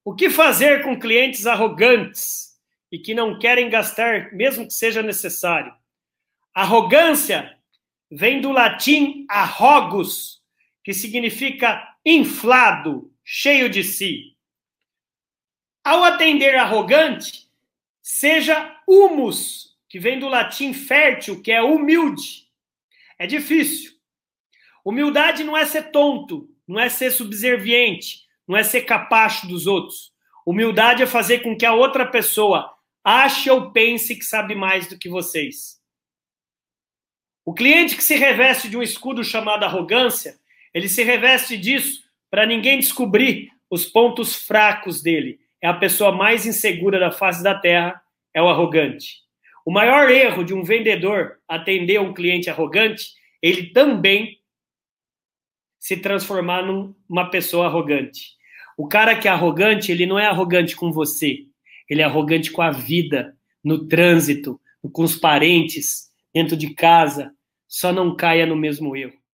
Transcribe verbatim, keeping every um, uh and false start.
O que fazer com clientes arrogantes e que não querem gastar, mesmo que seja necessário? Arrogância vem do latim arrogus, que significa inflado, cheio de si. Ao atender arrogante, seja humus, que vem do latim fértil, que é humilde. É difícil. Humildade não é ser tonto, não é ser subserviente, não é ser capacho dos outros. Humildade é fazer com que a outra pessoa ache ou pense que sabe mais do que vocês. O cliente que se reveste de um escudo chamado arrogância, ele se reveste disso para ninguém descobrir os pontos fracos dele. É a pessoa mais insegura da face da terra, é o arrogante. O maior erro de um vendedor atender um cliente arrogante, ele também se transformar numa pessoa arrogante. O cara que é arrogante, ele não é arrogante com você. Ele é arrogante com a vida, no trânsito, com os parentes, dentro de casa. Só não caia no mesmo erro.